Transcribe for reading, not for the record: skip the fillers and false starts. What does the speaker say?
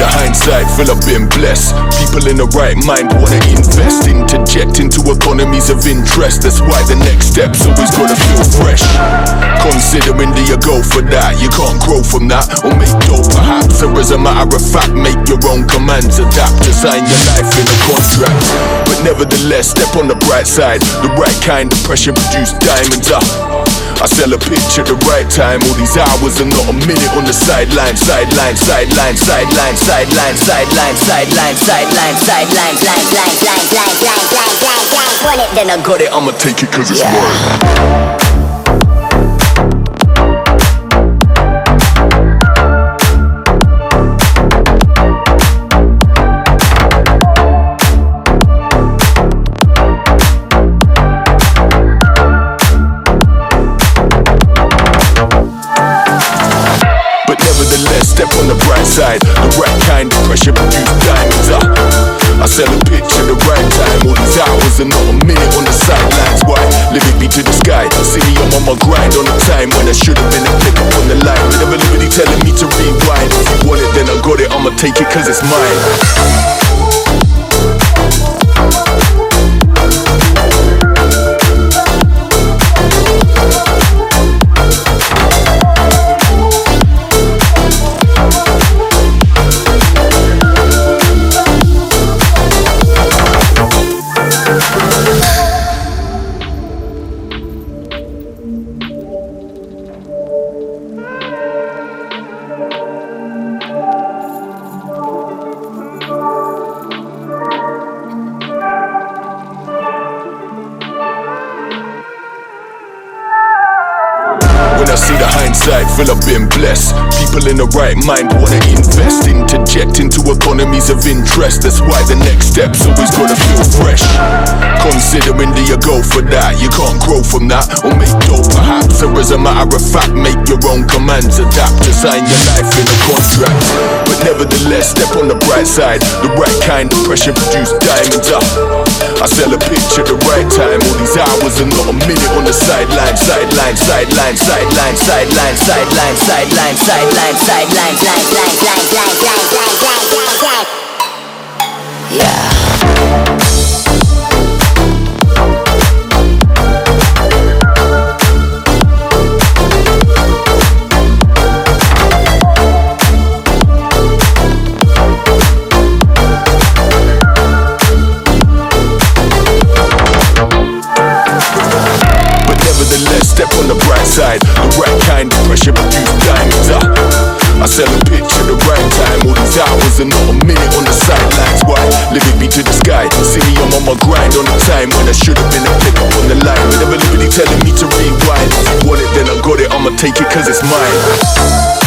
the hindsight, feel I've been blessed. People in the right mind wanna invest, interject into economies of interest. That's why the next step's always gotta feel fresh. Considering do you go for that? You can't grow from that, or make dough perhaps. Or as a matter of fact, make your own commands, adapt to sign your life in a contract. But nevertheless, step on the bright side. The right kind of pressure produce diamonds up. I sell a pitch at the right time. All these hours are not a minute on the sideline. Sideline, sideline, sideline, sideline, sideline, sideline, sideline, sideline, want it, then I got it. I'ma take it 'cause it's mine. Step on the bright side, the right kind of pressure produce diamonds up. I sell a pitch at the right time. All these hours are not a minute on the sidelines. Why? Living me to the sky. See me, I'm on my grind on the time when I should have been a click up on the line. Never liberty telling me to rewind. If you want it, then I got it. I'ma take it 'cause it's mine. When I see the hindsight, feel I've been blessed. People in the right mind wanna invest, interject into economies of interest. That's why the next step's always gotta feel fresh. Considering do you go for that? You can't grow from that, or make dough perhaps. Or as a matter of fact, make your own commands, adapt to sign your life in a contract. But nevertheless, step on the bright side. The right kind of pressure produce diamonds up. I sell a pitch at the right time. All these hours are not a minute on the sideline. Sideline, sideline, sideline, sideline, sideline, sideline, sideline, sideline, yeah. Step on the bright side, the right kind of pressure produce diamonds up. I sell a pitch at the right time. All these hours are not a minute on the sidelines. Why? Living me to the sky. See me, I'm on my grind on the time when I should have been a click up on the line. Never liberty telling me to rewind. If you want it, then I got it. I'ma take it 'cause it's mine.